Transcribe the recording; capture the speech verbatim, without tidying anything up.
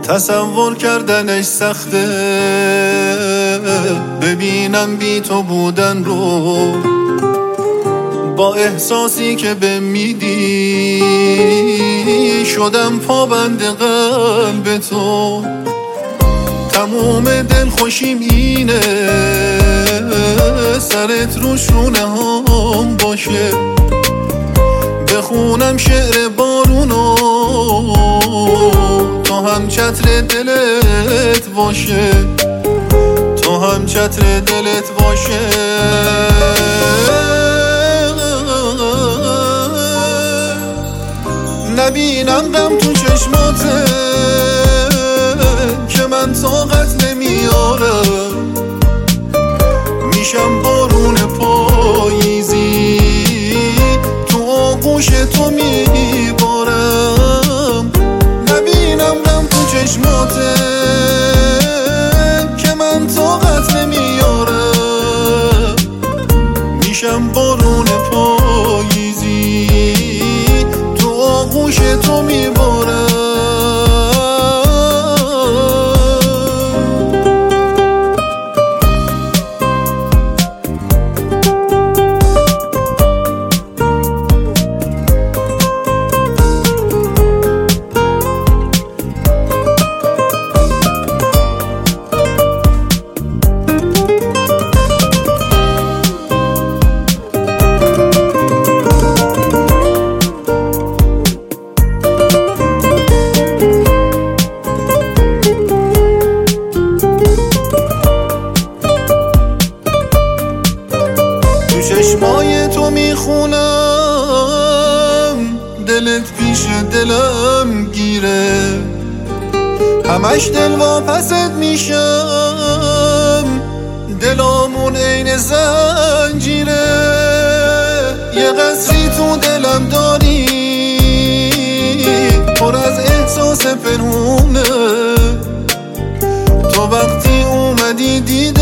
تصور کردنش سخته، ببینم بی تو بودن رو با احساسی که به میدی، شدم پابند قلب تو. تموم دل خوشیم اینه سرت رو شونه هم باشه، بخونم شعر بارونو تو هم چتر دلت باشه، تو هم چتر دلت باشه. نبینم غم تو چشماته که من طاقت نمیارم، میشم بارون پاییزی تو آغوش تو میبارم. نبینم غم تو چشماته که من طاقت نمیارم، میشم بارون پاییزی تو آغوش تو میبارم. چشمای تو میخونم دلت پیش دلم گیره، همش دل واپست میشم دلامون عین زنجیره. یه قصری تو دلم داری پر از احساس پنهونه، تو وقتی اومدی دید